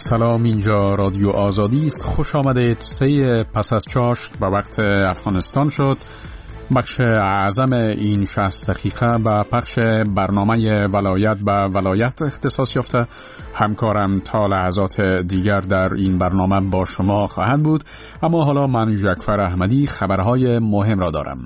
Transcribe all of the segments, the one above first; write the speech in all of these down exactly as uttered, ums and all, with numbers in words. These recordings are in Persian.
سلام، اینجا رادیو آزادی است. خوش آمدید. سه پس از چاشت به وقت افغانستان شد. بخش اعظم این شصت دقیقه به پخش برنامه ولایت به ولایت اختصاص یافته. همکارم تا لحظات دیگر در این برنامه با شما خواهد بود، اما حالا من جعفر احمدی خبرهای مهم را دارم.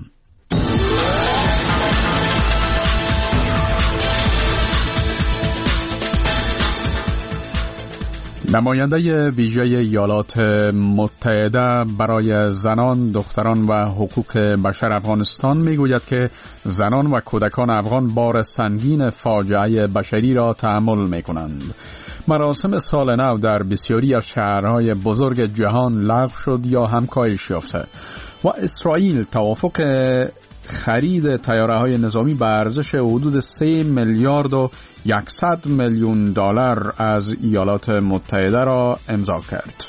نماینده ویژه ایالات متحده برای زنان، دختران و حقوق بشر افغانستان میگوید که زنان و کودکان افغان بار سنگین فاجعه بشری را تحمل میکنند. مراسم سال نو در بسیاری از شهرهای بزرگ جهان لغو شد یا هم کاهش یافته و اسرائیل توافق خرید طیاره‌های نظامی به ارزش حدود سه میلیارد و صد میلیون دلار از ایالات متحده را امضا کرد.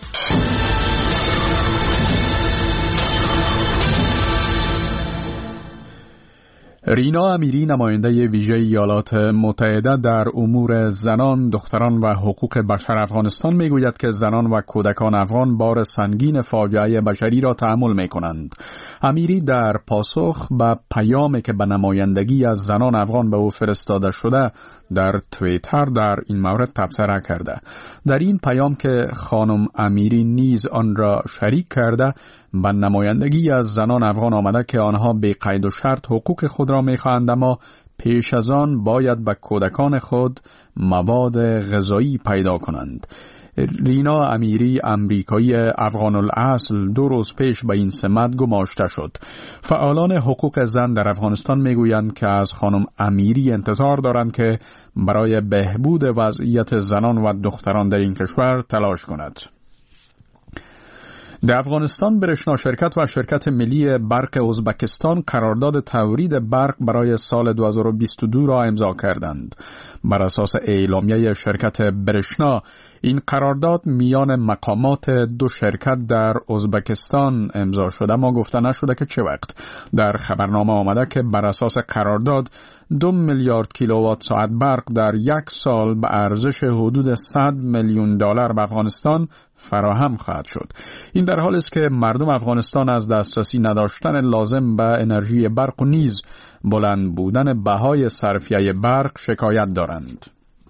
رینا امیری، نماینده ویژه ایالات متحده در امور زنان، دختران و حقوق بشر افغانستان میگوید که زنان و کودکان افغان بار سنگین فاجعه بشری را تحمل میکنند. امیری در پاسخ به پیامی که به نمایندگی از زنان افغان به او فرستاده شده در توییتر در این مورد تبصره کرده. در این پیام که خانم امیری نیز آن را شریک کرده، به نمایندگی از زنان افغان آمده که آنها به قید و شرط حقوق خود را می‌خواهند، اما پیش از آن باید به کودکان خود مواد غذایی پیدا کنند. رینا امیری، امریکایی افغان الاصل، دو روز پیش به این سمت گماشته شد. فعالان حقوق زن در افغانستان میگویند که از خانم امیری انتظار دارند که برای بهبود وضعیت زنان و دختران در این کشور تلاش کند. در افغانستان برشنا شرکت و شرکت ملی برق ازبکستان قرارداد تولید برق برای سال دو هزار و بیست و دو را امضا کردند. بر اساس اعلامیه شرکت برشنا، این قرارداد میان مقامات دو شرکت در ازبکستان امضا شده، اما گفته نشده که چه وقت. در خبرنامه آمده که بر اساس قرارداد دو میلیارد کیلووات ساعت برق در یک سال به ارزش حدود صد میلیون دلار به افغانستان فراهم خواهد شد. این در حالی است که مردم افغانستان از دسترسی نداشتن لازم به انرژی برق و نیز بلند بودن بهای صرفیه برق شکایت دارند.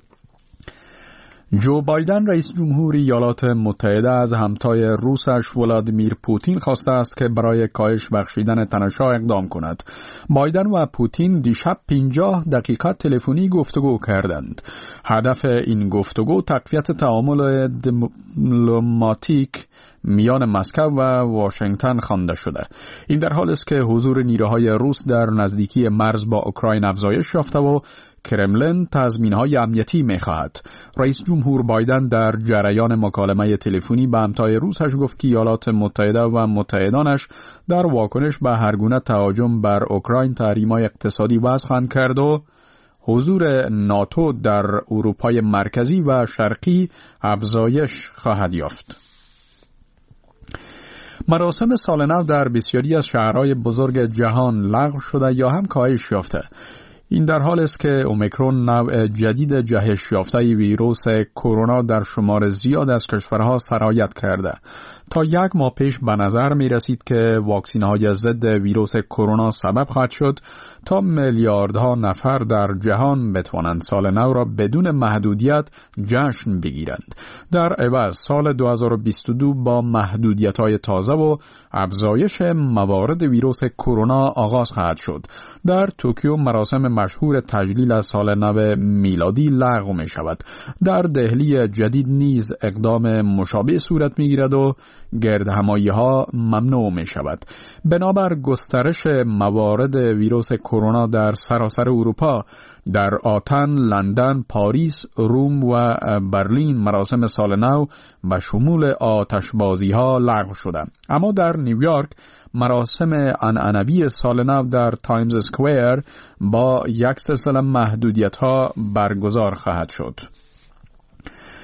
جو بایدن، رئیس جمهور ایالات متحده، از همتای روسش ولادیمیر پوتین خواسته است که برای کاهش بخشیدن تنش‌ها اقدام کند. بایدن و پوتین دیشب پنجاه دقیقه تلفنی گفتگو کردند. هدف این گفتگو تقویت تعامل دیپلماتیک میان مسکو و واشنگتن خوانده شده. این در حالی است که حضور نیروهای روس در نزدیکی مرز با اوکراین افزایش یافته و کرملین تضمین‌های امنیتی می‌خواهد. رئیس جمهور بایدن در جریان مکالمه تلفنی به همتای روسش گفت که ایالات متحده و متحدانش در واکنش به هرگونه تهاجم بر اوکراین تحریم‌های اقتصادی وضع خواهند کرد و حضور ناتو در اروپای مرکزی و شرقی افزایش خواهد یافت. مراسم سال نو در بسیاری از شهرهای بزرگ جهان لغو شده یا هم کاهش یافته. این در حال است که اومیکرون، نوع جدید جهش یافته ویروس کرونا، در شمار زیاد از کشورها سرایت کرده. تا یک ماه پیش به نظر می رسید که واکسین‌های ضد ویروس کرونا سبب خواهد شد تا میلیاردها نفر در جهان بتوانند سال نو را بدون محدودیت جشن بگیرند. در عوض سال دو هزار و بیست و دو با محدودیت‌های تازه و افزایش موارد ویروس کرونا آغاز خواهد شد. در توکیو مراسم مشهور تجلیل از سال نو میلادی لغو می شود. در دهلی جدید نیز اقدام مشابه صورت می گیرد و گردهمایی ها ممنوع می شود. بنابر گسترش موارد ویروس کرونا در سراسر اروپا، در آتن، لندن، پاریس، روم و برلین مراسم سال نو به شمول آتشبازی ها لغو شده. اما در نیویورک مراسم عنعنوی سال نو در تایمز اسکوئر با یک سلسله محدودیت ها برگزار خواهد شد.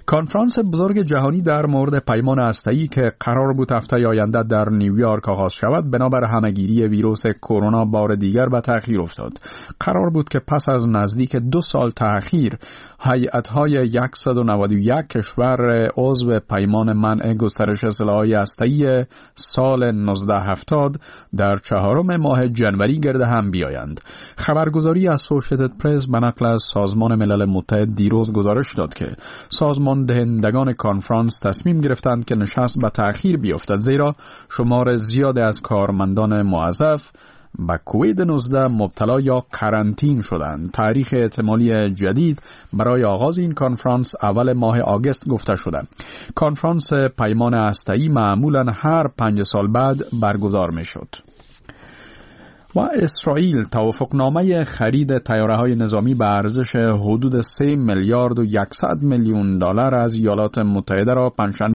کنفرانس بزرگ جهانی در مورد پیمان هسته‌ای که قرار بود هفته آینده در نیویورک آغاز شود، بنابر همهگیری ویروس کرونا بار دیگر به تأخیر افتاد. قرار بود که پس از نزدیک دو سال تأخیر، هیئت‌های صد و نود و یک کشور عضو پیمان منع گسترش سلاح‌های هسته‌ای سال نوزده هفتاد در چهارم ماه جنوری گرد هم بیایند. خبرگزاری اسوشییتد پرس به نقل از سازمان ملل متحد دیروز گزارش داد که سازمان دهندگان کنفرانس تصمیم گرفتند که نشست به تأخیر بیفتد، زیرا شمار زیادی از کارمندان موظف به کووید نوزده مبتلا یا قرنطین شدند. تاریخ احتمالی جدید برای آغاز این کنفرانس اول ماه آگوست گفته شده. کنفرانس پیمان هسته‌ای معمولاً هر پنج سال بعد برگزار می شد. و اسرائیل توافقنامه خرید طیاره‌های نظامی به ارزش حدود سه میلیارد و صد میلیون دلار از ایالات متحده را پنجشنبه